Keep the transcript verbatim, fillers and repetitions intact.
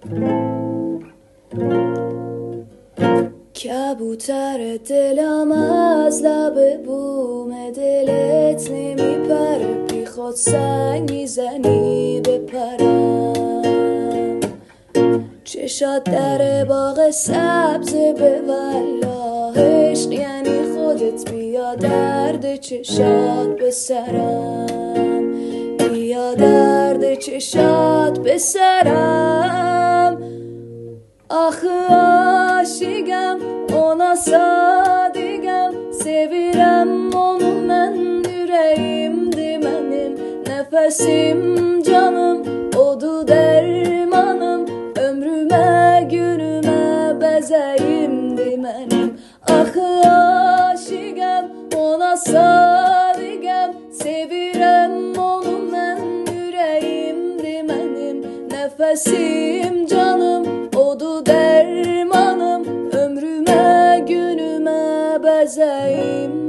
کبوتر دلم از لب بوم دلت نمیپره، بی خود سنگ میزنی بپرم. چشات در باغ سبز به والله، عشق یعنی خودت بیا درد چشات به سرم، بیا درد چشات به سرم. Axı aşıqam, ona sadiqam, sevirəm onu mən, ürəyimdir mənim, nəfəsim canım, odu dərmanım, ömrümə günümə bəzəyimdir mənim. Axı aşıqam, ona sadiqam, sevirəm onu mən, ürəyimdir mənim, nəfəsim canım, odu dermanım, ömrüme günüme bezeyim.